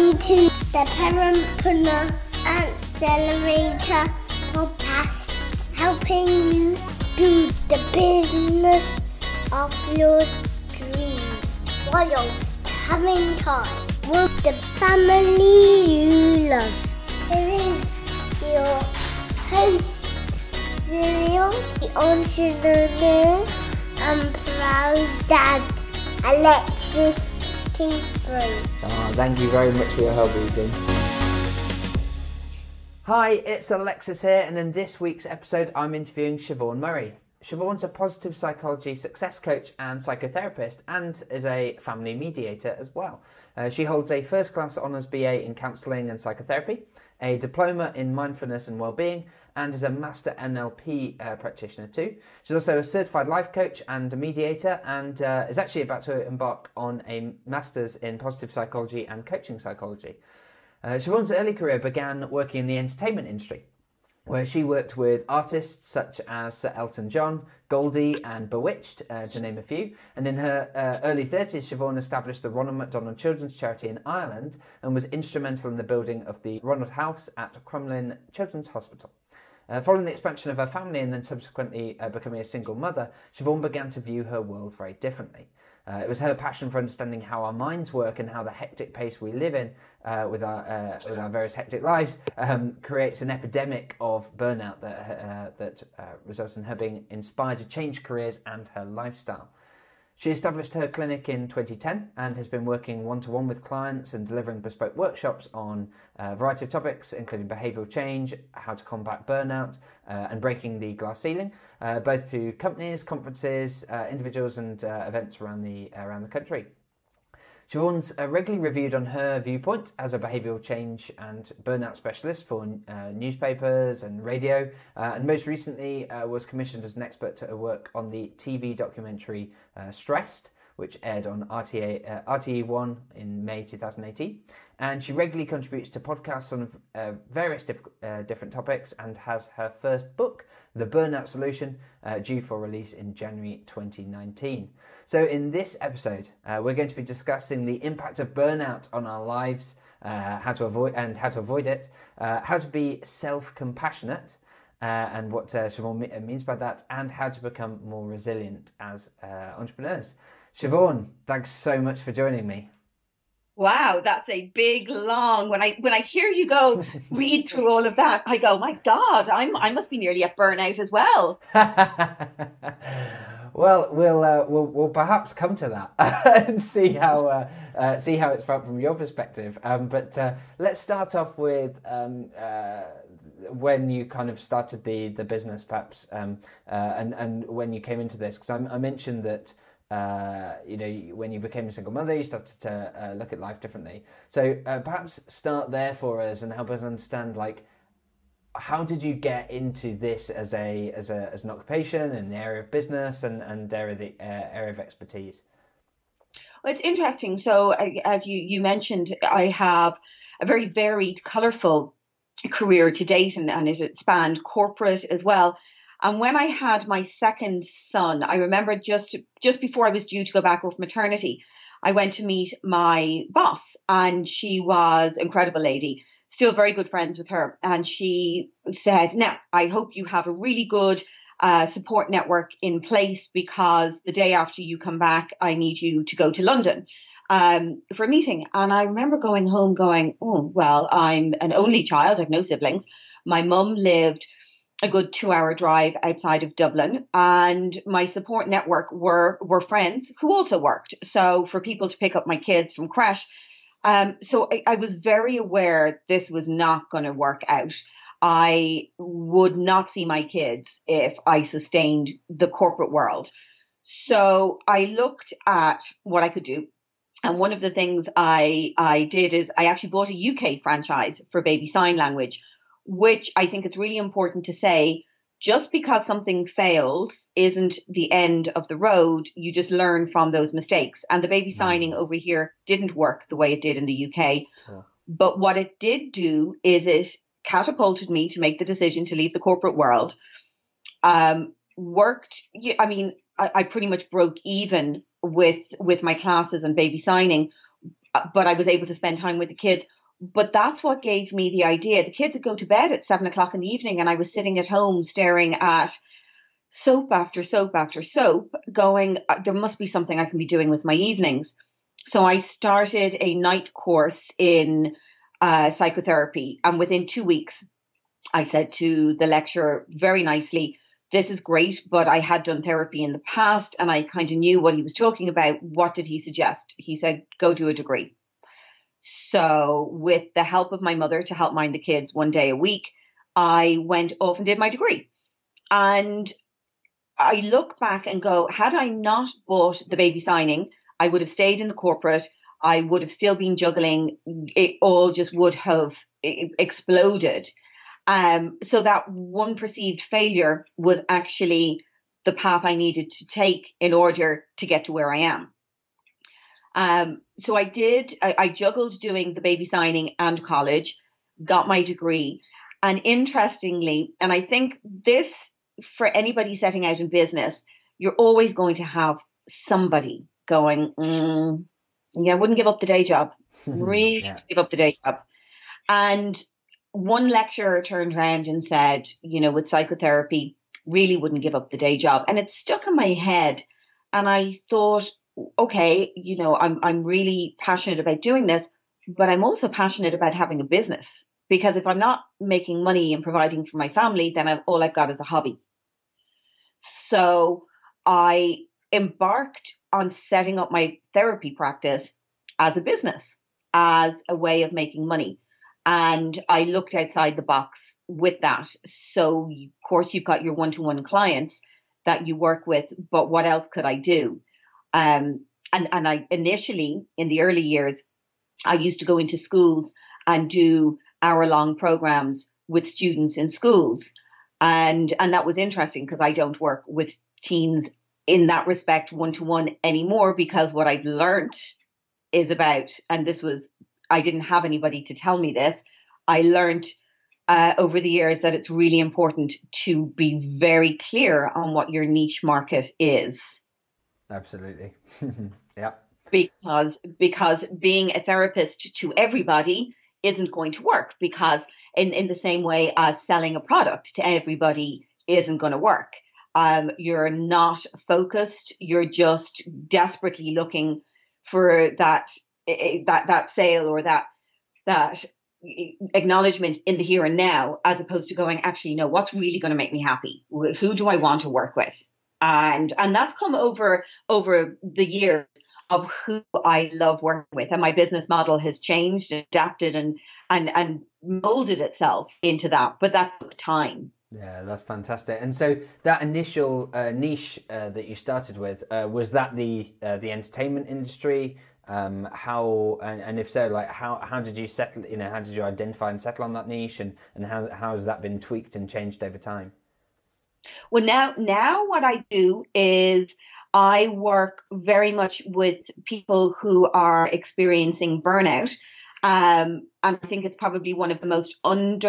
listening to the Parentpreneur Accelerator podcast, helping you build the business of your dreams while having time with the family you love. Here is your host, Cyril, the entrepreneur and proud dad, Alexis Kingsbury. Thank you very much for your help, Ethan. Hi, it's Alexis here, and in this week's episode I'm interviewing Siobhan Murray. Siobhan's a positive psychology success coach and psychotherapist, and is a family mediator as well. She holds a first-class honours BA in counselling and psychotherapy, a diploma in mindfulness and well-being, and is a master NLP practitioner too. She's also a certified life coach and a mediator, and is actually about to embark on a master's in positive psychology and coaching psychology. Siobhan's early career began working in the entertainment industry, where she worked with artists such as Sir Elton John, Goldie and Bewitched, to name a few. And in her early 30s, Siobhan established the Ronald McDonald Children's Charity in Ireland and was instrumental in the building of the Ronald House at Crumlin Children's Hospital. Following the expansion of her family and then subsequently becoming a single mother, Siobhan began to view her world very differently. It was her passion for understanding how our minds work and how the hectic pace we live in with our various hectic lives creates an epidemic of burnout that results in her being inspired to change careers and her lifestyle. She established her clinic in 2010 and has been working one-to-one with clients and delivering bespoke workshops on a variety of topics, including behavioural change, how to combat burnout, and breaking the glass ceiling, both to companies, conferences, individuals, and events around the country. Siobhan's regularly reviewed on her viewpoint as a behavioural change and burnout specialist for newspapers and radio, and most recently was commissioned as an expert to work on the TV documentary Stressed, which aired on RTE1 in May 2018. And she regularly contributes to podcasts on various different topics and has her first book, The Burnout Solution, due for release in January 2019. So in this episode, we're going to be discussing the impact of burnout on our lives, how to avoid it, how to be self-compassionate, and what Siobhan means by that, and how to become more resilient as entrepreneurs. Siobhan, thanks so much for joining me. Wow, that's a big, long. When I hear you go read through all of that, I go, my God, I must be nearly at burnout as well. Well, we'll perhaps come to that and see how it's felt from your perspective. But let's start off with when you kind of started the business, perhaps, and when you came into this, because I mentioned that. When you became a single mother, you started to look at life differently. So perhaps start there for us and help us understand, like, how did you get into this as an occupation and the area of business and area of expertise? Well, it's interesting. So as you mentioned, I have a very varied, colourful career to date, and it spanned corporate as well. And when I had my second son, I remember just before I was due to go back off maternity, I went to meet my boss, and she was an incredible lady, still very good friends with her. And she said, now, I hope you have a really good support network in place, because the day after you come back, I need you to go to London for a meeting. And I remember going home going, oh, well, I'm an only child. I have no siblings. My mum lived a good 2-hour drive outside of Dublin, and my support network were friends who also worked. So for people to pick up my kids from creche, so I was very aware this was not going to work out. I would not see my kids if I sustained the corporate world. So I looked at what I could do. And one of the things I did is I actually bought a UK franchise for baby sign language, which I think it's really important to say, just because something fails isn't the end of the road. You just learn from those mistakes. And the baby signing over here didn't work the way it did in the UK. Sure. But what it did do is it catapulted me to make the decision to leave the corporate world. I pretty much broke even with my classes and baby signing, but I was able to spend time with the kids But that's what gave me the idea. The kids would go to bed at 7 o'clock in the evening, and I was sitting at home staring at soap after soap after soap, going, there must be something I can be doing with my evenings. So I started a night course in psychotherapy. And within 2 weeks, I said to the lecturer very nicely, this is great, but I had done therapy in the past and I kind of knew what he was talking about. What did he suggest? He said, go do a degree. So with the help of my mother to help mind the kids 1 day a week, I went off and did my degree. And I look back and go, had I not bought the baby signing, I would have stayed in the corporate. I would have still been juggling. It all just would have exploded. So that one perceived failure was actually the path I needed to take in order to get to where I am. So I juggled doing the baby signing and college, got my degree. And interestingly, and I think this, for anybody setting out in business, you're always going to have somebody going, I wouldn't give up the day job. Really give up the day job. And one lecturer turned around and said, with psychotherapy, really wouldn't give up the day job. And it stuck in my head. And I thought, okay, I'm really passionate about doing this, but I'm also passionate about having a business. Because if I'm not making money and providing for my family, then all I've got is a hobby. So I embarked on setting up my therapy practice as a business, as a way of making money. And I looked outside the box with that. So, of course, you've got your one-to-one clients that you work with, but what else could I do? And I initially, in the early years, I used to go into schools and do hour-long programs with students in schools. And that was interesting because I don't work with teens in that respect one-to-one anymore, because what I've learned is about, and I didn't have anybody to tell me this, I learned over the years that it's really important to be very clear on what your niche market is. Absolutely. Yeah. Because being a therapist to everybody isn't going to work, because in the same way as selling a product to everybody isn't going to work. You're not focused. You're just desperately looking for that sale or that acknowledgement in the here and now, as opposed to going, actually, no, what's really going to make me happy? Who do I want to work with? And that's come over the years of who I love working with. And my business model has changed, adapted, and molded itself into that. But that took time. Yeah, that's fantastic. And so that initial niche that you started with, was that the entertainment industry? How and if so, like how did you settle? How did you identify and settle on that niche, and how has that been tweaked and changed over time? Well, now what I do is I work very much with people who are experiencing burnout, and I think it's probably one of the most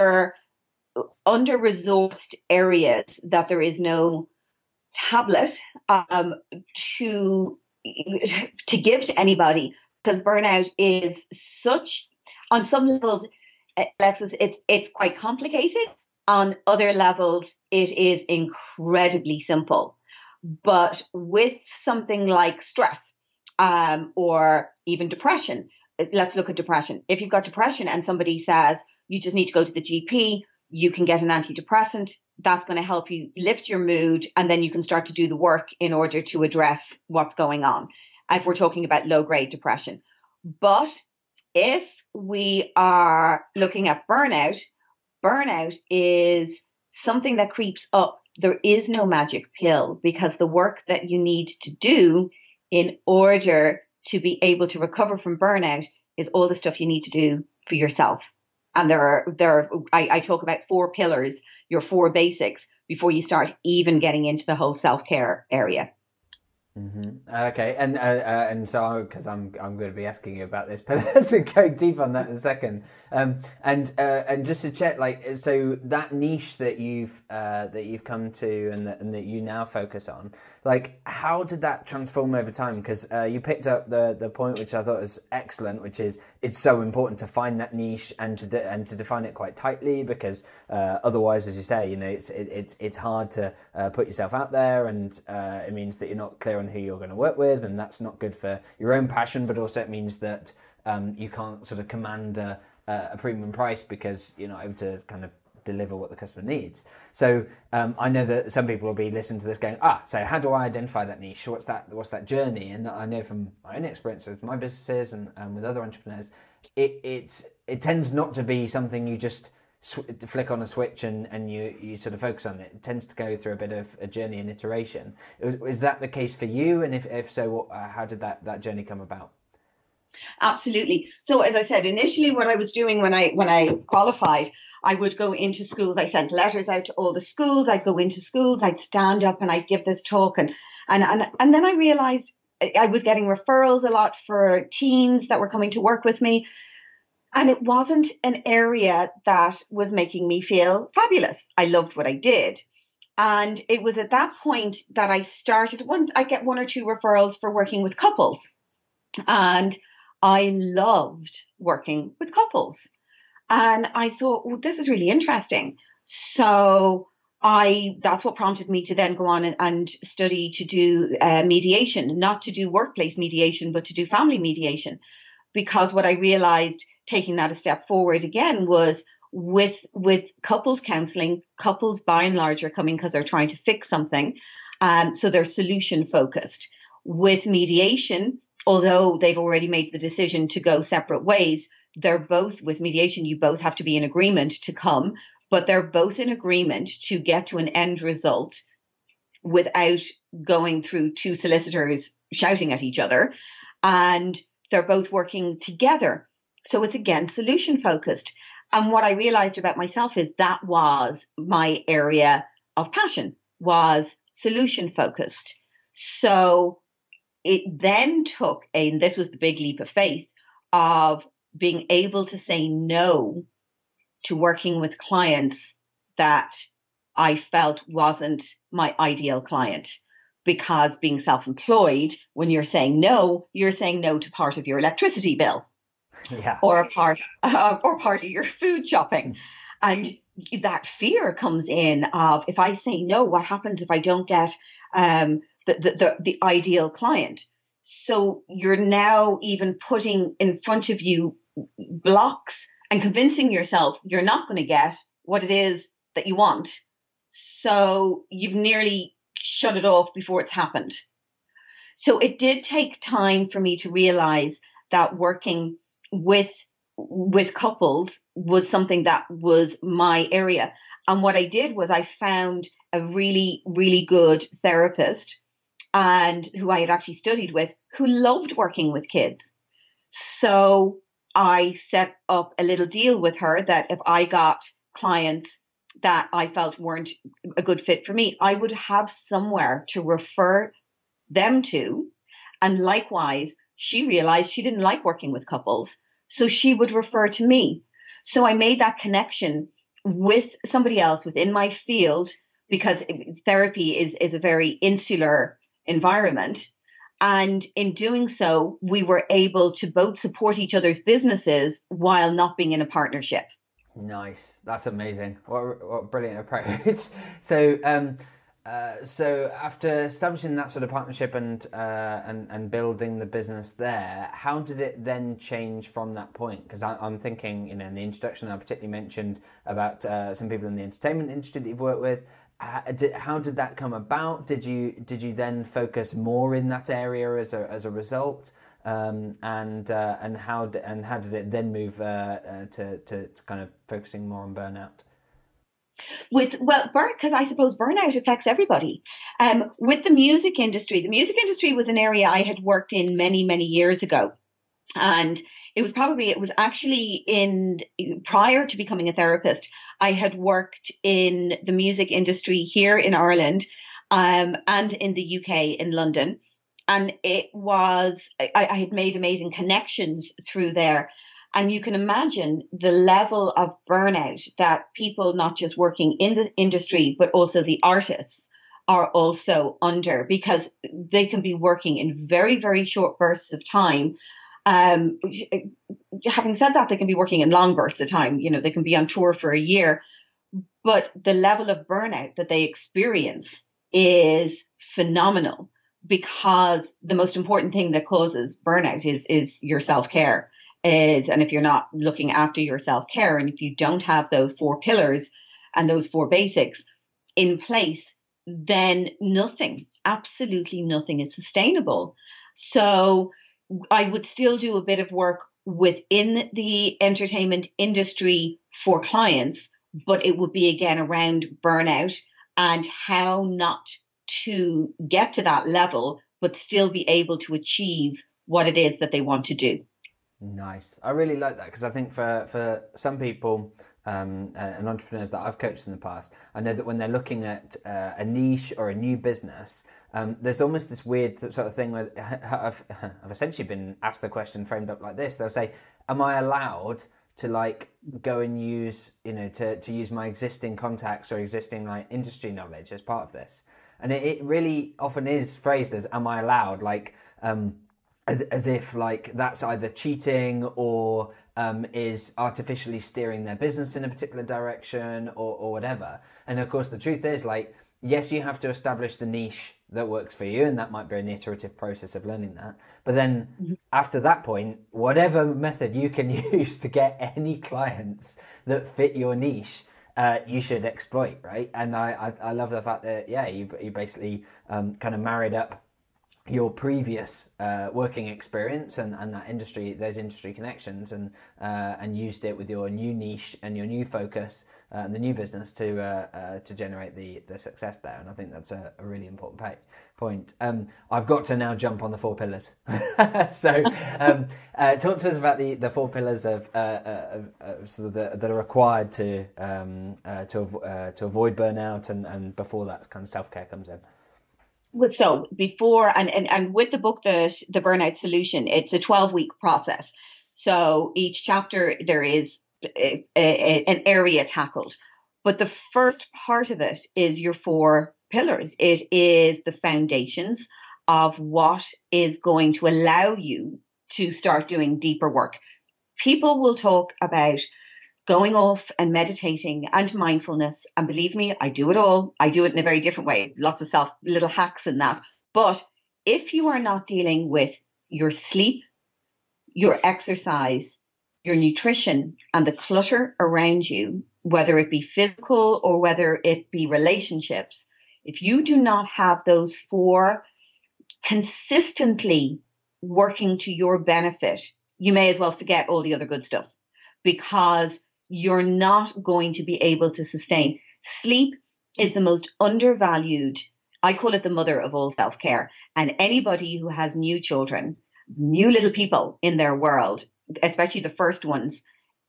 under-resourced areas that there is no tablet to give to anybody, because burnout is such, on some levels, Alexis, it's quite complicated. On other levels, it is incredibly simple. But with something like stress, or even depression, let's look at depression. If you've got depression and somebody says you just need to go to the GP, you can get an antidepressant, that's going to help you lift your mood, and then you can start to do the work in order to address what's going on, if we're talking about low-grade depression. But if we are looking at burnout is something that creeps up. There is no magic pill, because the work that you need to do in order to be able to recover from burnout is all the stuff you need to do for yourself. And I talk about 4 pillars, your 4 basics, before you start even getting into the whole self-care area. Okay, and so because I'm going to be asking you about this, but let's go deep on that in a second. And just to check, like, so that niche that you've come to and that you now focus on, like, how did that transform over time? Because you picked up the point which I thought was excellent, which is it's so important to find that niche and to define it quite tightly, because otherwise, as you say, you know, it's hard to put yourself out there, and it means that you're not clear on who you're going to work with, and that's not good for your own passion, but also it means that you can't sort of command a premium price because you're not able to kind of deliver what the customer needs. So I know that some people will be listening to this going, so how do I identify that niche? What's that journey? And I know from my own experience with my businesses and with other entrepreneurs, it tends not to be something you just flick on a switch and you sort of focus on it. It tends to go through a bit of a journey and iteration. Is that the case for you? And if so, how did that journey come about? Absolutely. So as I said, initially what I was doing when I qualified, I would go into schools. I sent letters out to all the schools. I'd go into schools. I'd stand up and I'd give this talk. And then I realized I was getting referrals a lot for teens that were coming to work with me. And it wasn't an area that was making me feel fabulous. I loved what I did. And it was at that point that I started, I get one or two referrals for working with couples. And I loved working with couples. And I thought, well, this is really interesting. So that's what prompted me to then go on and study to do mediation, not to do workplace mediation, but to do family mediation. Because what I realized, taking that a step forward again, was with couples counseling, couples by and large are coming because they're trying to fix something. So they're solution focused. With mediation, although they've already made the decision to go separate ways, they're both, with mediation, you both have to be in agreement to come, but they're both in agreement to get to an end result without going through two solicitors shouting at each other. And they're both working together. So it's again, solution focused. And what I realized about myself is that was my area of passion, was solution focused. So it then took, and this was the big leap of faith, of being able to say no to working with clients that I felt wasn't my ideal client. Because being self-employed, when you're saying no to part of your electricity bill, or part of your food shopping, and that fear comes in of, if I say no, what happens if I don't get the ideal client? So you're now even putting in front of you blocks and convincing yourself you're not going to get what it is that you want. So you've nearly shut it off before it's happened. So it did take time for me to realize that working with couples was something that was my area. And what I did was I found a really, really good therapist, and who I had actually studied with, who loved working with kids. So I set up a little deal with her that if I got clients that I felt weren't a good fit for me, I would have somewhere to refer them to. And likewise, she realized she didn't like working with couples, so she would refer to me. So I made that connection with somebody else within my field, because therapy is a very insular environment. And in doing so, we were able to both support each other's businesses while not being in a partnership. Nice. That's amazing. What a brilliant approach. So after establishing that sort of partnership and building the business there, how did it then change from that point? Because I'm thinking, in the introduction, I particularly mentioned about some people in the entertainment industry that you've worked with. How did that come about? Did you then focus more in that area as a result? And how did it then move to kind of focusing more on burnout? Because I suppose burnout affects everybody. With the music industry was an area I had worked in many, many years ago. And it was actually prior to becoming a therapist, I had worked in the music industry here in Ireland, and in the UK, in London. And I had made amazing connections through there. And you can imagine the level of burnout that people not just working in the industry, but also the artists are also under, because they can be working in very, very short bursts of time. Having said that, they can be working in long bursts of time. They can be on tour for a year, but the level of burnout that they experience is phenomenal, because the most important thing that causes burnout is your self-care. And if you're not looking after your self-care, and if you don't have those 4 pillars and those 4 basics in place, then nothing, absolutely nothing is sustainable. So I would still do a bit of work within the entertainment industry for clients, but it would be again around burnout and how not to get to that level, but still be able to achieve what it is that they want to do. Nice. I really like that, because I think for some people and entrepreneurs that I've coached in the past, I know that when they're looking at a niche or a new business, there's almost this weird sort of thing where I've essentially been asked the question framed up like this. They'll say, am I allowed to like go and use, to use my existing contacts or existing like industry knowledge as part of this? And it really often is phrased as, am I allowed? Like, as if like that's either cheating or is artificially steering their business in a particular direction or whatever. And of course, the truth is, like, yes, you have to establish the niche that works for you, and that might be an iterative process of learning that. But then after that point, whatever method you can use to get any clients that fit your niche, you should exploit, right? And I love the fact that, you basically kind of married up your previous working experience and those industry connections, and used it with your new niche and your new focus and the new business to generate the success there. And I think that's a really important point. I've got to now jump on the 4 pillars. So talk to us about the 4 pillars of sort of that are required to avoid burnout, and before that kind of self-care comes in. So before and with the book, the Burnout Solution, it's a 12-week process. So each chapter there is an area tackled, but the first part of it is your 4 pillars. It is the foundations of what is going to allow you to start doing deeper work. People will talk about going off and meditating and mindfulness. And believe me, I do it all. I do it in a very different way. Lots of little hacks in that. But if you are not dealing with your sleep, your exercise, your nutrition, and the clutter around you, whether it be physical or whether it be relationships, if you do not have those 4 consistently working to your benefit, you may as well forget all the other good stuff, because you're not going to be able to sustain. Sleep is the most undervalued. I call it the mother of all self-care. And anybody who has new children, new little people in their world, especially the first ones,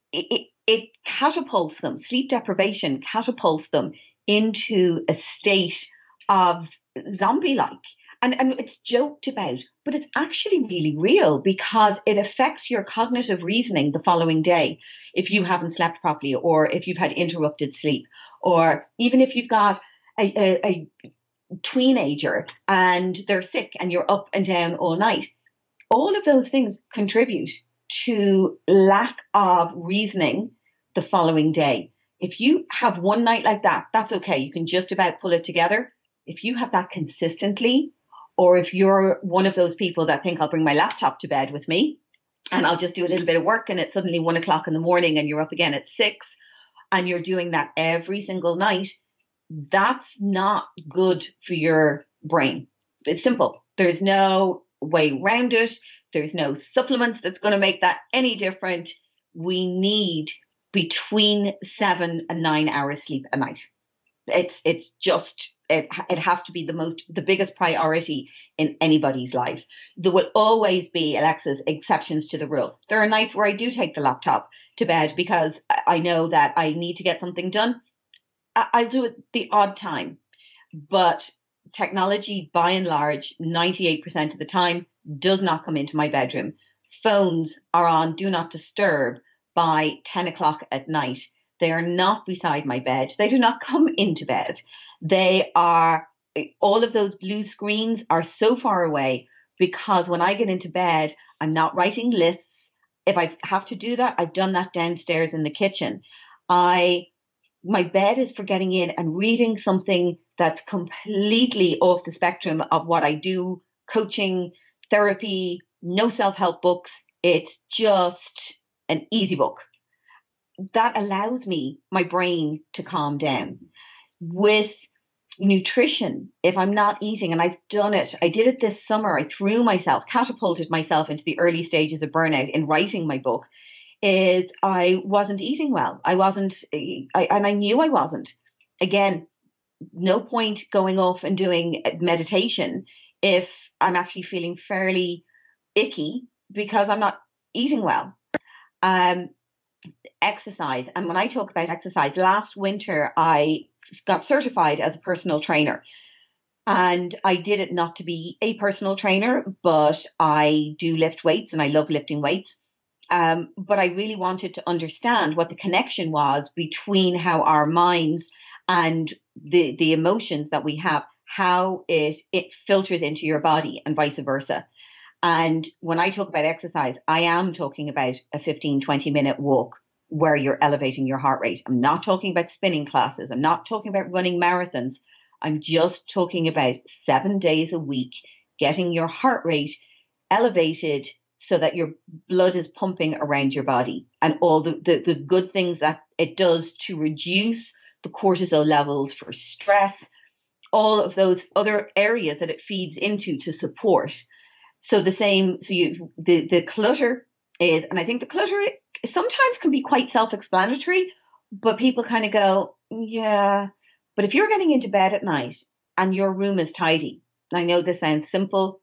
it catapults them. Sleep deprivation catapults them into a state of zombie-like. And it's joked about, but it's actually really real, because it affects your cognitive reasoning the following day if you haven't slept properly, or if you've had interrupted sleep, or even if you've got a teenager and they're sick and you're up and down all night. All of those things contribute to lack of reasoning the following day. If you have one night like that, that's okay. You can just about pull it together. If you have that consistently, or if you're one of those people that think I'll bring my laptop to bed with me and I'll just do a little bit of work, and it's suddenly 1 o'clock in the morning and you're up again at 6, and you're doing that every single night, that's not good for your brain. It's simple. There's no way around it. There's no supplements that's going to make that any different. We need between 7 and 9 hours sleep a night. It's just, it has to be the biggest priority in anybody's life. There will always be, Alexis, exceptions to the rule. There are nights where I do take the laptop to bed because I know that I need to get something done. I'll do it the odd time, but technology, by and large, 98% of the time, does not come into my bedroom. Phones are on do not disturb by 10 o'clock at night. They are not beside my bed. They do not come into bed. All of those blue screens are so far away, because when I get into bed, I'm not writing lists. If I have to do that, I've done that downstairs in the kitchen. My bed is for getting in and reading something that's completely off the spectrum of what I do, coaching, therapy, no self-help books. It's just an easy book. That allows my brain to calm down. With nutrition, if I'm not eating, and I've done it, I did it this summer, I catapulted myself into the early stages of burnout in writing my book, is I wasn't eating well. I knew I wasn't. Again, no point going off and doing meditation if I'm actually feeling fairly icky because I'm not eating well. Exercise. And when I talk about exercise, last winter I got certified as a personal trainer. And I did it not to be a personal trainer, but I do lift weights and I love lifting weights. But I really wanted to understand what the connection was between how our minds and the emotions that we have, how it filters into your body and vice versa. And when I talk about exercise, I am talking about a 15, 20-minute walk where you're elevating your heart rate. I'm not talking about spinning classes. I'm not talking about running marathons. I'm just talking about 7 days a week, getting your heart rate elevated so that your blood is pumping around your body, and all the good things that it does to reduce the cortisol levels for stress, all of those other areas that it feeds into to support. So the clutter is, and I think the clutter sometimes can be quite self-explanatory, but people kind of go, yeah, but if you're getting into bed at night and your room is tidy, I know this sounds simple,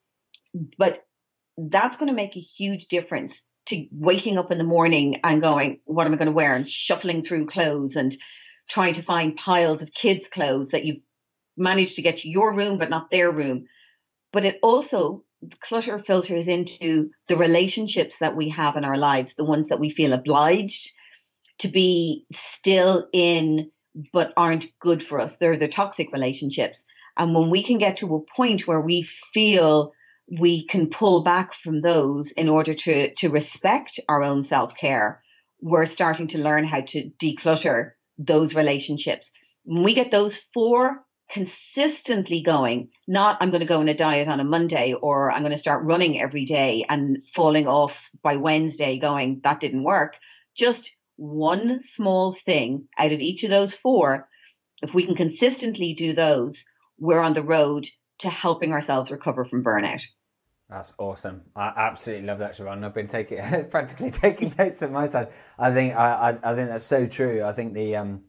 but that's going to make a huge difference to waking up in the morning and going, what am I going to wear? And shuffling through clothes and trying to find piles of kids' clothes that you've managed to get to your room, but not their room. But it also, clutter filters into the relationships that we have in our lives, the ones that we feel obliged to be still in, but aren't good for us. They're the toxic relationships. And when we can get to a point where we feel we can pull back from those in order to respect our own self-care, we're starting to learn how to declutter those relationships. When we get those 4 consistently going, not I'm going to go on a diet on a Monday, or I'm going to start running every day and falling off by Wednesday going, that didn't work. Just one small thing out of each of those 4. If we can consistently do those, we're on the road to helping ourselves recover from burnout. That's awesome. I absolutely love that, Siobhan. I've been practically taking notes on my side. I think that's so true. I think and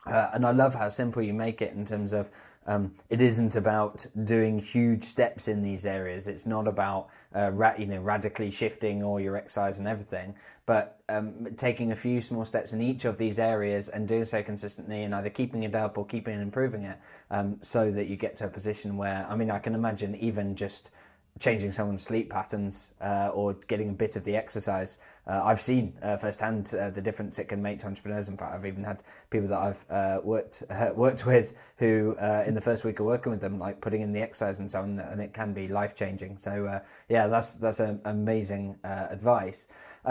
I love how simple you make it in terms of it isn't about doing huge steps in these areas. It's not about radically shifting all your exercise and everything, but taking a few small steps in each of these areas and doing so consistently, and either keeping it up or keeping and improving it, so that you get to a position where, I mean, I can imagine even just changing someone's sleep patterns or getting a bit of the exercise. I've seen firsthand the difference it can make to entrepreneurs. In fact, I've even had people that I've worked with who in the first week of working with them, like putting in the exercise and so on, and it can be life-changing. So that's an amazing advice.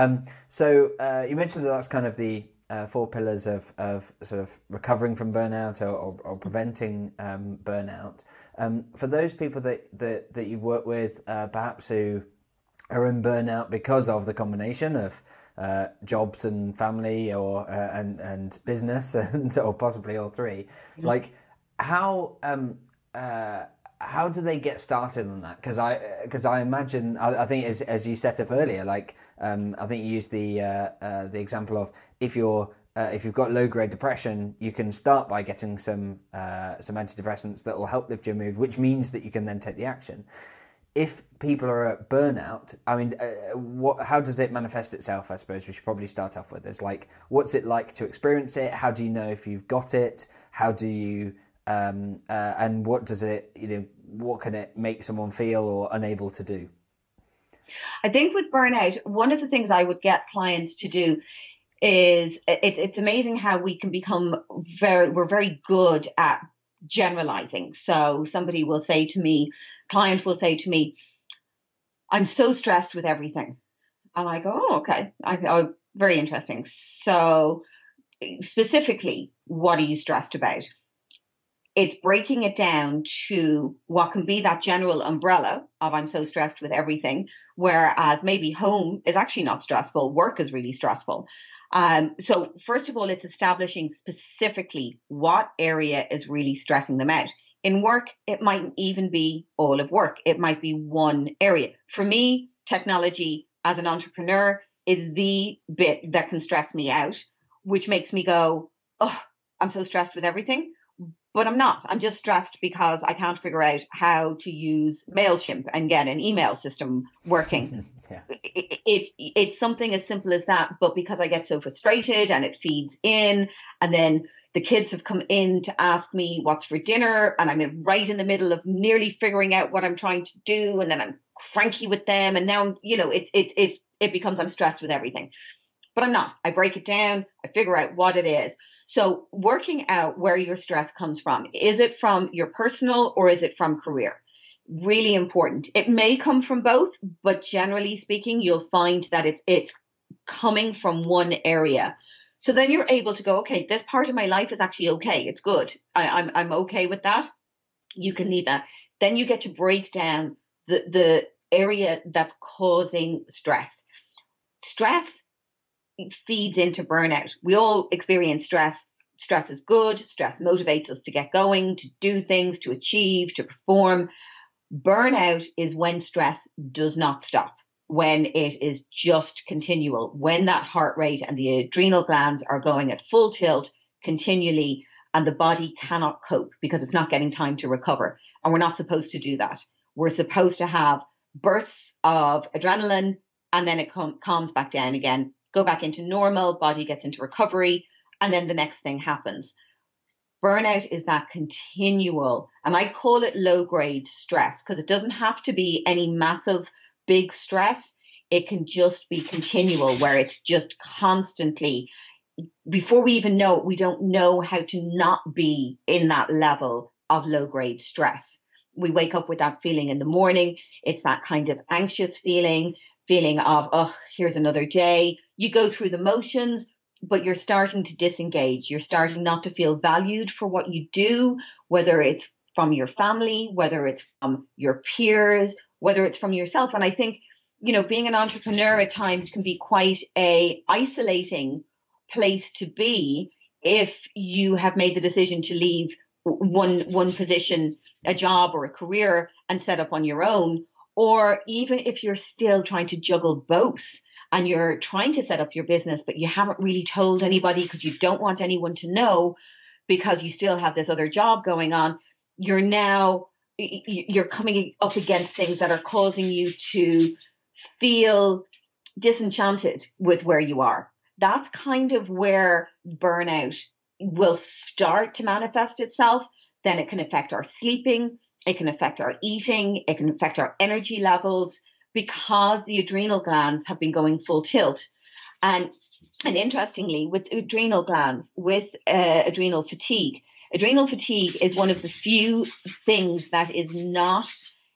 So you mentioned that that's kind of the 4 pillars of sort of recovering from burnout or preventing burnout. For those people that you've worked with, perhaps who are in burnout because of the combination of jobs and family or and business and or possibly all 3, like how do they get started on that? Because I imagine, I think as you set up earlier, like I think you used the example of if you've got low-grade depression, you can start by getting some antidepressants that will help lift your mood, which means that you can then take the action. If people are at burnout, I mean, how does it manifest itself? I suppose we should probably start off with is like, what's it like to experience it? How do you know if you've got it? How do you and what does it what can it make someone feel or unable to do? I think with burnout, one of the things I would get clients to do is it's amazing how we can become we're very good at generalizing. So somebody will say to me, client will say to me, I'm so stressed with everything. And I go, oh, okay. Oh, very interesting. So specifically, what are you stressed about? It's breaking it down to what can be that general umbrella of I'm so stressed with everything, whereas maybe home is actually not stressful, work is really stressful. So first of all, it's establishing specifically what area is really stressing them out. In work, it might even be all of work. It might be one area. For me, technology as an entrepreneur is the bit that can stress me out, which makes me go, oh, I'm so stressed with everything. But I'm not. I'm just stressed because I can't figure out how to use MailChimp and get an email system working. Yeah. It's something as simple as that. But because I get so frustrated and it feeds in, and then the kids have come in to ask me what's for dinner, and I'm right in the middle of nearly figuring out what I'm trying to do, and then I'm cranky with them, and now it becomes I'm stressed with everything. But I'm not. I break it down. I figure out what it is. So working out where your stress comes from. Is it from your personal or is it from career? Really important. It may come from both, but generally speaking, you'll find that it's coming from one area. So then you're able to go, okay, this part of my life is actually okay. It's good. I'm okay with that. You can leave that. Then you get to break down the area that's causing stress. Stress feeds into burnout. We all experience stress. Stress is good. Stress motivates us to get going, to do things, to achieve, to perform. Burnout is when stress does not stop, when it is just continual, when that heart rate and the adrenal glands are going at full tilt continually and the body cannot cope because it's not getting time to recover. And we're not supposed to do that. We're supposed to have bursts of adrenaline and then it calms back down again. Go back into normal, body gets into recovery, and then the next thing happens. Burnout is that continual, and I call it low-grade stress because it doesn't have to be any massive, big stress. It can just be continual, where it's just constantly, before we even know it, we don't know how to not be in that level of low-grade stress. We wake up with that feeling in the morning. It's that kind of anxious feeling of, oh, here's another day. You go through the motions, but you're starting to disengage. You're starting not to feel valued for what you do, whether it's from your family, whether it's from your peers, whether it's from yourself. And I think, being an entrepreneur at times can be quite a isolating place to be if you have made the decision to leave one position, a job or a career, and set up on your own, or even if you're still trying to juggle both and you're trying to set up your business, but you haven't really told anybody because you don't want anyone to know because you still have this other job going on. You're coming up against things that are causing you to feel disenchanted with where you are. That's kind of where burnout will start to manifest itself. Then it can affect our sleeping, it can affect our eating, it can affect our energy levels because the adrenal glands have been going full tilt. And interestingly, with adrenal glands, with adrenal fatigue is one of the few things that is not,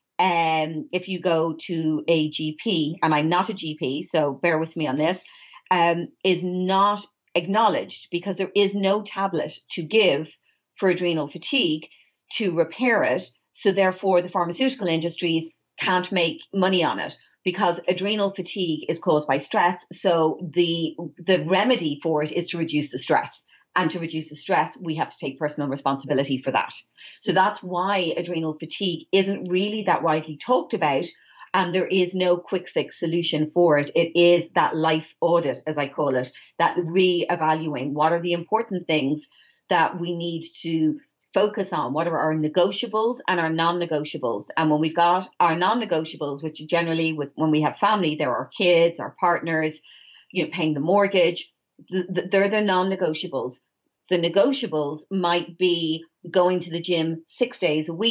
if you go to a GP, and I'm not a GP, so bear with me on this, is not acknowledged because there is no tablet to give for adrenal fatigue to repair it. So therefore, the pharmaceutical industries can't make money on it because adrenal fatigue is caused by stress. So the remedy for it is to reduce the stress. And to reduce the stress, we have to take personal responsibility for that. So that's why adrenal fatigue isn't really that widely talked about. And there is no quick fix solution for it. It is that life audit, as I call it, that re-evaluating what are the important things that we need to focus on, what are our negotiables and our non-negotiables. And when we've got our non-negotiables, which generally when we have family, they're our kids, our partners, paying the mortgage, they're the non-negotiables. The negotiables might be going to the gym 6 days a week,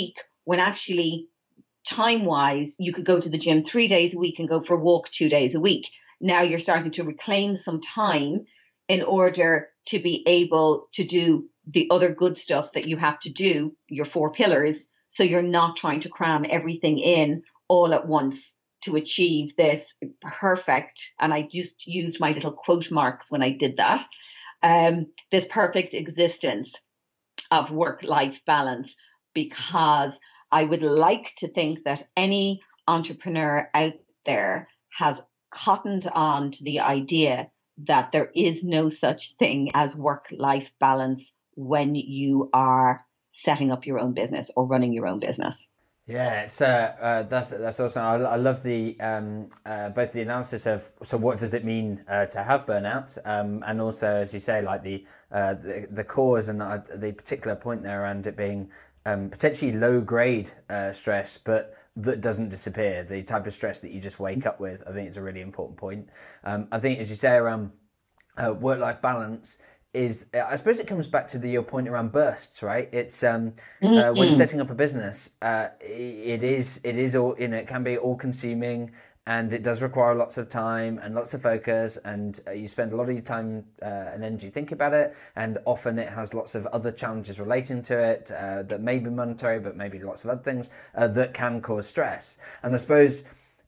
when actually time wise, you could go to the gym 3 days a week and go for a walk 2 days a week. Now you're starting to reclaim some time in order to be able to do the other good stuff that you have to do, your 4 pillars. So you're not trying to cram everything in all at once to achieve this perfect, and I just used my little quote marks when I did that, this perfect existence of work-life balance, because I would like to think that any entrepreneur out there has cottoned on to the idea that there is no such thing as work-life balance when you are setting up your own business or running your own business. Yeah, it's that's awesome. I love the both the analysis of, so what does it mean to have burnout, and also, as you say, like the cause and the particular point there around it being potentially low grade stress, but that doesn't disappear. The type of stress that you just wake up with. I think it's a really important point. I think, as you say, around work-life balance is, I suppose it comes back to your point around bursts, right? It's when setting up a business, it is all, it can be all consuming, and it does require lots of time and lots of focus, and you spend a lot of your time and energy thinking about it, and often it has lots of other challenges relating to it that may be monetary, but maybe lots of other things that can cause stress. And I suppose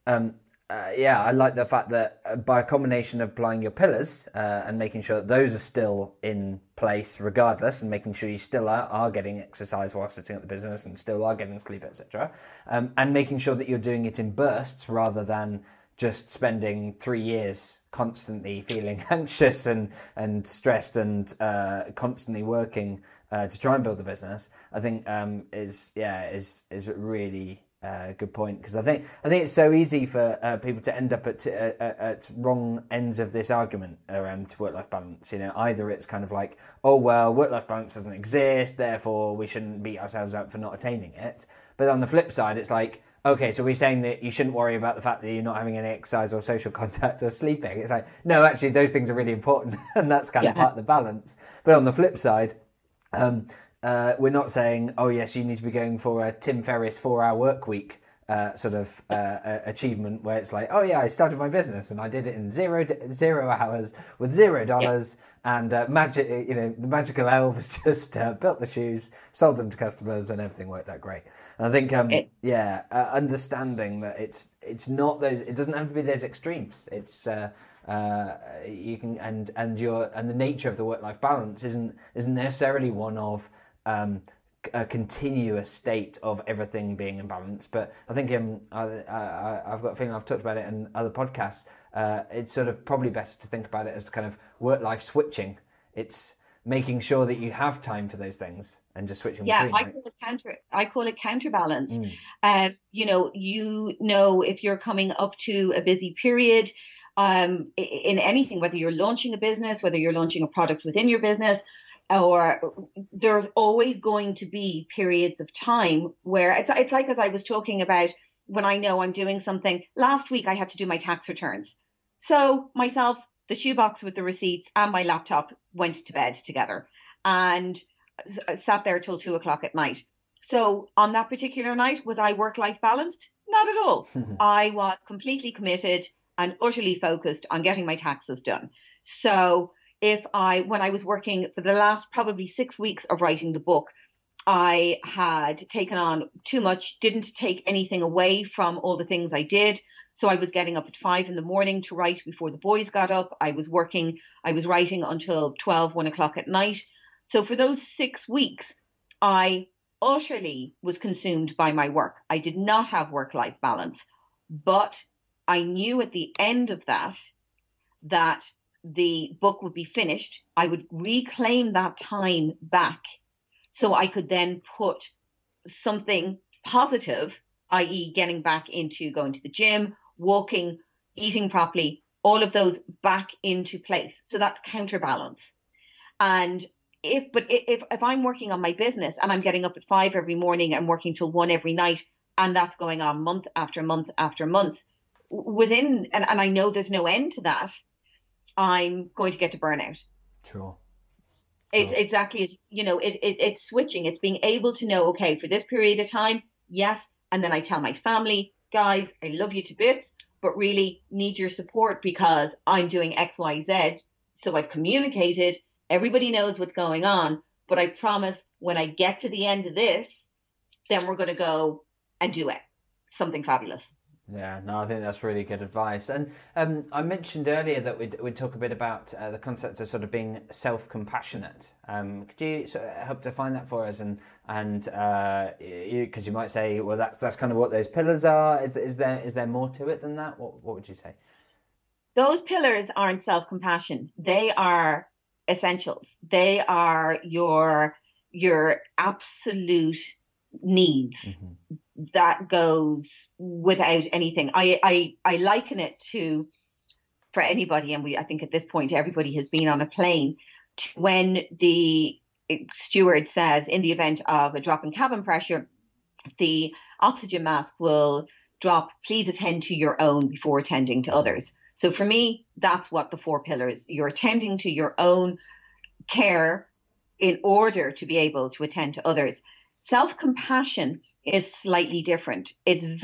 I like the fact that by a combination of applying your pillars and making sure that those are still in place regardless, and making sure you still are getting exercise while setting up the business and still are getting sleep, etc., and making sure that you're doing it in bursts rather than just spending 3 years constantly feeling anxious and stressed and constantly working to try and build the business, I think is really good point, because I think it's so easy for people to end up at wrong ends of this argument around work-life balance. Either it's kind of like, oh well, work-life balance doesn't exist, therefore we shouldn't beat ourselves up for not attaining it. But on the flip side, it's like, okay, so we're saying that you shouldn't worry about the fact that you're not having any exercise or social contact or sleeping. It's like, no, actually those things are really important, and that's kind of part of the balance. But on the flip side, we're not saying, oh yes, you need to be going for a Tim Ferriss 4-hour work week achievement, where it's like, oh yeah, I started my business and I did it in 0 hours with $0, and the magical elves just built the shoes, sold them to customers, and everything worked out great. And I think understanding that it's not those, it doesn't have to be those extremes. It's you can, and the nature of the work-life balance isn't necessarily one of a continuous state of everything being in balance. But I think I've got a feeling, I've talked about it in other podcasts, it's sort of probably best to think about it as kind of work-life switching. It's making sure that you have time for those things and just switching between. I call it counterbalance. If you're coming up to a busy period, in anything, whether you're launching a business, whether you're launching a product within your business, or there's always going to be periods of time where it's like, as I was talking about, when I know I'm doing something. Last week I had to do my tax returns. So myself, the shoebox with the receipts, and my laptop went to bed together, and sat there till 2:00 at night. So on that particular night, was I work-life balanced? Not at all. I was completely committed and utterly focused on getting my taxes done. So when I was working for the last probably 6 weeks of writing the book, I had taken on too much, didn't take anything away from all the things I did. So I was getting up at 5 a.m. to write before the boys got up. I was writing until 1 o'clock at night. So for those 6 weeks, I utterly was consumed by my work. I did not have work-life balance, but I knew at the end of that the book would be finished. I would reclaim that time back so I could then put something positive, i.e. getting back into going to the gym, walking, eating properly, all of those back into place. So that's counterbalance. And if I'm working on my business and I'm getting up at 5 every morning and working till 1 every night, and that's going on month after month after month, and I know there's no end to that, I'm going to get to burnout. Sure. It's exactly, it's switching. It's being able to know, okay, for this period of time, Yes. And then I tell my family, guys, I love you to bits, but really need your support because I'm doing X, Y, Z. So I've communicated, everybody knows what's going on, but I promise when I get to the end of this, then we're going to go and do it. Something fabulous. Yeah, no, I think that's really good advice. And I mentioned earlier that we'd talk a bit about the concept of sort of being self-compassionate. Could you sort of help define that for us? And because you might say, well, that's kind of what those pillars are. Is there more to it than that? What would you say? Those pillars aren't self-compassion. They are essentials. They are your absolute needs. Mm-hmm. That goes without anything. I liken it to, for anybody, and I think at this point everybody has been on a plane, when the steward says, in the event of a drop in cabin pressure, the oxygen mask will drop. Please attend to your own before attending to others. So for me, that's what the 4 pillars. You're attending to your own care in order to be able to attend to others. Self-compassion is slightly different.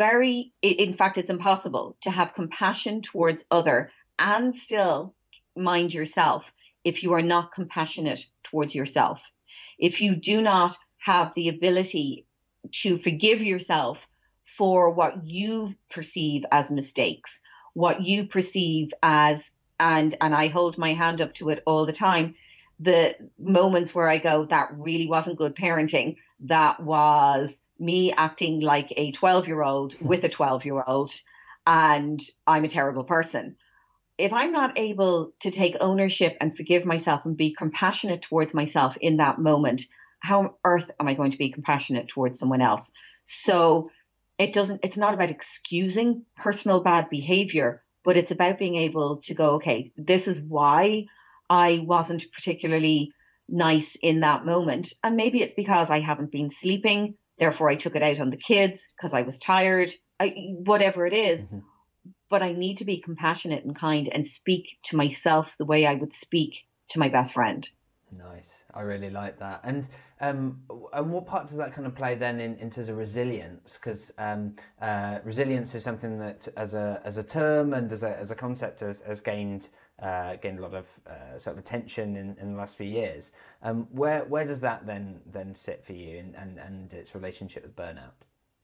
In fact, it's impossible to have compassion towards other and still mind yourself if you are not compassionate towards yourself. If you do not have the ability to forgive yourself for what you perceive as mistakes, what you perceive as, and I hold my hand up to it all the time, the moments where I go, that really wasn't good parenting. That was me acting like a 12-year-old with a 12-year-old, and I'm a terrible person. If I'm not able to take ownership and forgive myself and be compassionate towards myself in that moment, how on earth am I going to be compassionate towards someone else? So it's not about excusing personal bad behavior, but it's about being able to go, okay, this is why I wasn't particularly nice in that moment. And maybe it's because I haven't been sleeping. Therefore, I took it out on the kids because I was tired, whatever it is. Mm-hmm. But I need to be compassionate and kind and speak to myself the way I would speak to my best friend. Nice. I really like that. And what part does that kind of play then in terms of resilience? Because resilience is something that, as a term and as a concept, has gained a lot of sort of attention in the last few years. Where does that then sit for you and its relationship with burnout?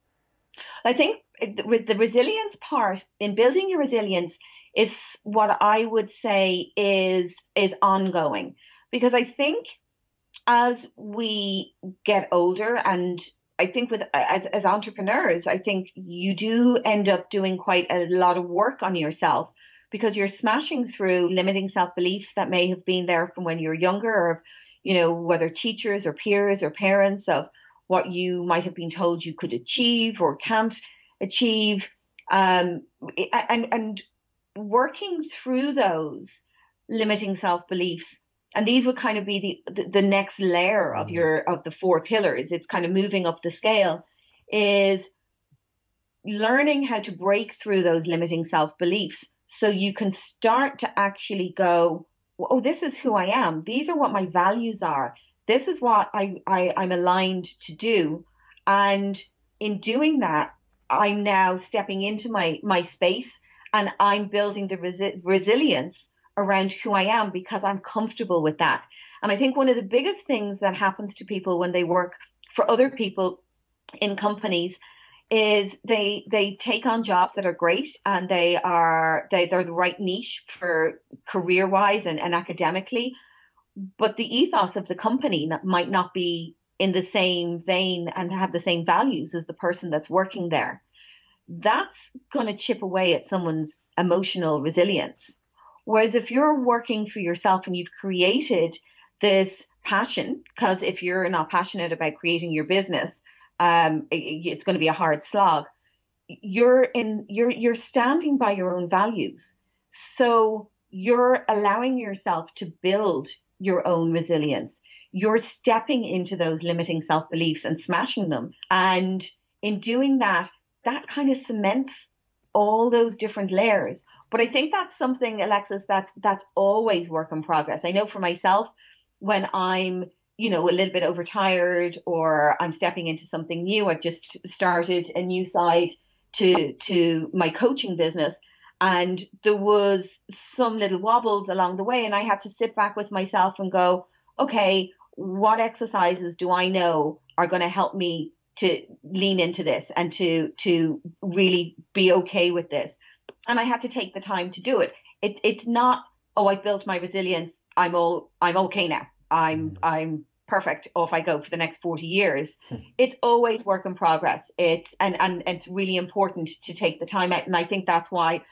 I think with the resilience part, in building your resilience, is what I would say is ongoing. Because I think as we get older, and I think as entrepreneurs, I think you do end up doing quite a lot of work on yourself, because you're smashing through limiting self-beliefs that may have been there from when you were younger, or, whether teachers or peers or parents, of what you might have been told you could achieve or can't achieve, and working through those limiting self-beliefs. And these would kind of be the next layer of the 4 pillars. It's kind of moving up the scale, is learning how to break through those limiting self-beliefs so you can start to actually go, oh, this is who I am. These are what my values are. This is what I'm aligned to do. And in doing that, I'm now stepping into my space, and I'm building the resilience around who I am because I'm comfortable with that. And I think one of the biggest things that happens to people when they work for other people in companies is they take on jobs that are great, and they're the right niche for career-wise and academically, but the ethos of the company might not be in the same vein and have the same values as the person that's working there. That's going to chip away at someone's emotional resilience. Whereas if you're working for yourself and you've created this passion, because if you're not passionate about creating your business, it's going to be a hard slog. You're standing by your own values. So you're allowing yourself to build your own resilience. You're stepping into those limiting self-beliefs and smashing them. And in doing that, that kind of cements all those different layers. But I think that's something, Alexis, that's always work in progress. I know for myself, when I'm a little bit overtired, or I'm stepping into something new. I've just started a new side to my coaching business, and there was some little wobbles along the way, and I had to sit back with myself and go, okay, what exercises do I know are going to help me to lean into this and to really be okay with this? And I had to take the time to do it. It's not, oh, I built my resilience, I'm okay now, I'm perfect, off I go for the next 40 years. It's always work in progress. And it's really important to take the time out. And I think that's why,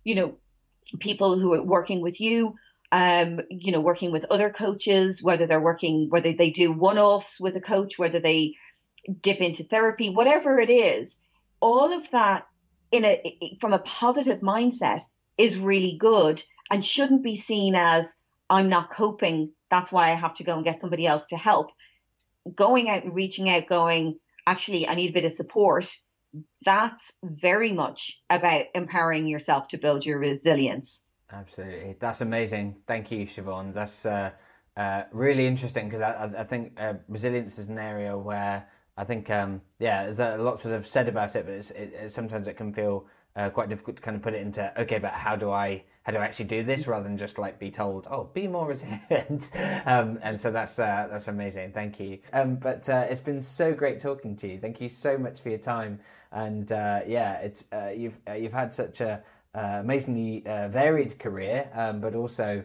people who are working with you, working with other coaches, whether they do one-offs with a coach, whether they dip into therapy, whatever it is, all of that from a positive mindset is really good and shouldn't be seen as, I'm not coping, that's why I have to go and get somebody else to help. Going out and reaching out, going, actually, I need a bit of support. That's very much about empowering yourself to build your resilience. Absolutely. That's amazing. Thank you, Siobhan. That's really interesting, because I think resilience is an area where I think, there's a lot sort of said about it, but sometimes it can feel quite difficult to kind of put it into, okay, but how do I actually do this, rather than just like be told, oh, be more resilient. And so that's amazing. Thank you. But it's been so great talking to you. Thank you so much for your time. And it's you've had such a amazingly varied career, but also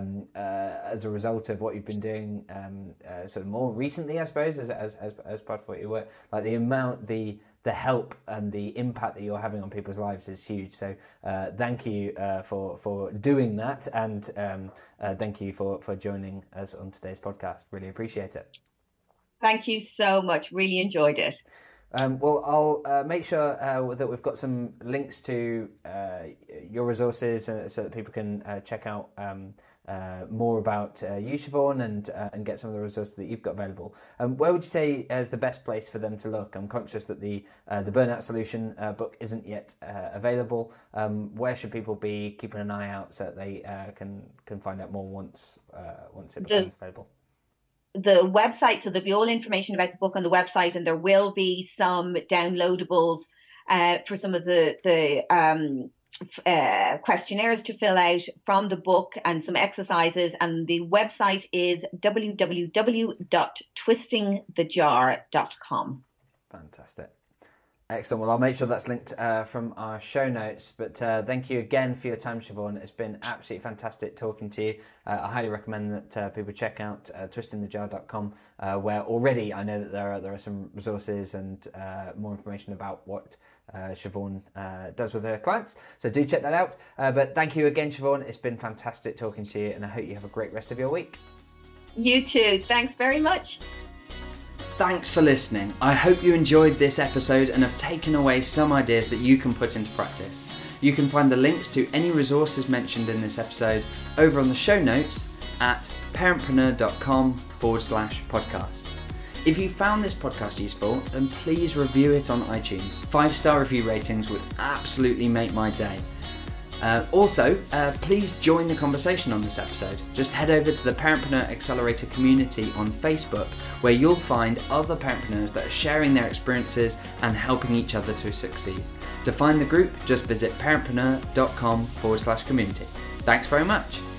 as a result of what you've been doing sort of more recently, I suppose, as part of what you work, like the help and the impact that you're having on people's lives is huge. So thank you for doing that, and thank you for joining us on today's podcast. Really appreciate it. Thank you so much. Really enjoyed it. Well, I'll make sure that we've got some links to your resources so that people can check out more about you, Siobhan, and get some of the resources that you've got available. Where would you say is the best place for them to look? I'm conscious that the Burnout Solution book isn't yet available. Where should people be keeping an eye out so that they can find out more once it becomes available? The website, so there'll be all information about the book on the website, and there will be some downloadables for some of the questionnaires to fill out from the book, and some exercises. And the website is www.twistingthejar.com. Fantastic. Excellent. Well, I'll make sure that's linked from our show notes. But thank you again for your time, Siobhan. It's been absolutely fantastic talking to you. I highly recommend that people check out twistingthejar.com, where already I know that there are some resources and more information about what Siobhan does with her clients. So do check that out. But thank you again, Siobhan. It's been fantastic talking to you, and I hope you have a great rest of your week. You too. Thanks very much. Thanks for listening. I hope you enjoyed this episode and have taken away some ideas that you can put into practice. You can find the links to any resources mentioned in this episode over on the show notes at parentpreneur.com/podcast. If you found this podcast useful, then please review it on iTunes. 5-star review ratings would absolutely make my day. Also, please join the conversation on this episode. Just head over to the Parentpreneur Accelerator community on Facebook, where you'll find other parentpreneurs that are sharing their experiences and helping each other to succeed. To find the group, just visit parentpreneur.com/community. Thanks very much.